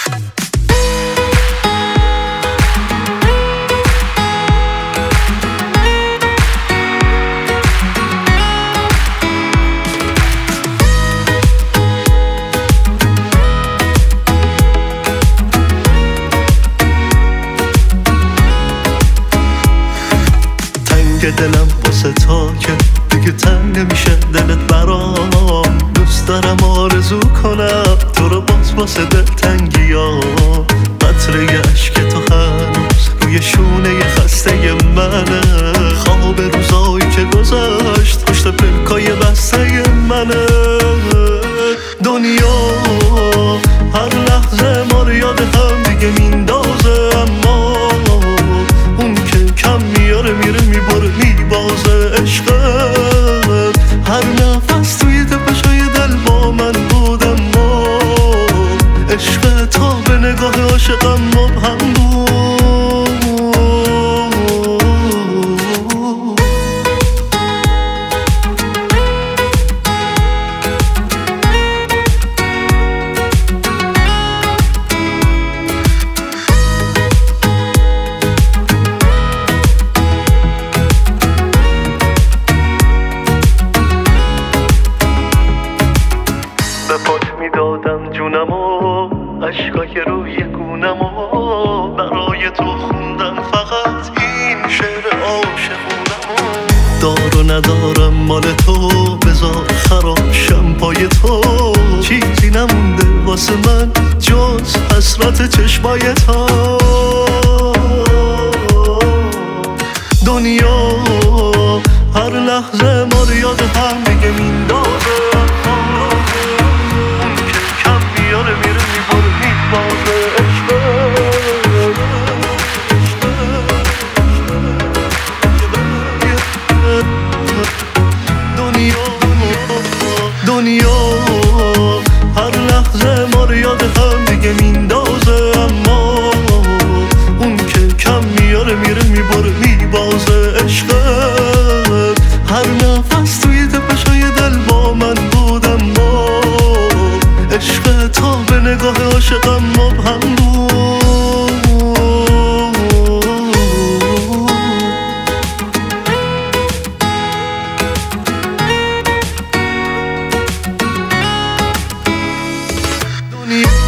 دلم واسه تا که دیگه تنگ نمیشه دلت برام. دوست دارم آرزو کنم تو رو باز واسه دلتنگیام. قطره اشک تو هنوز روی شونه خسته منه. خواب روزایی که گذشت پشت پلکای بسته منه. دنیا هر لحظه ما رو یاد هم دیگه میندازه، اما اون که کم میاره میره میبره میبازه. عشقت هر نفس توی تپشای دل با من بود، اما عشق تا به نگاه عاشقم مبهم بود. به پات میدادم جونمو، عشقای روی گونمو برای تو خوندم فقط این شعر عاشقونمو. دار و ندارم مال تو، بذار خراب شم پای تو. چیزی نمونده واسه من جز حسرت چشمای تو. دنیا هر لحظه ما رو یاد هم دیگه میندازه، اون که کم میاره میره میبره میبازه. دنیا هر لحظه ما رو یاد هم دیگه میندازه، اما اون که کم میاره میره میبره میبازه. عشقت هر نفس توی تپشای دل با من بود، اما عشق تا به نگاه عاشقم مبهم بود. دنیا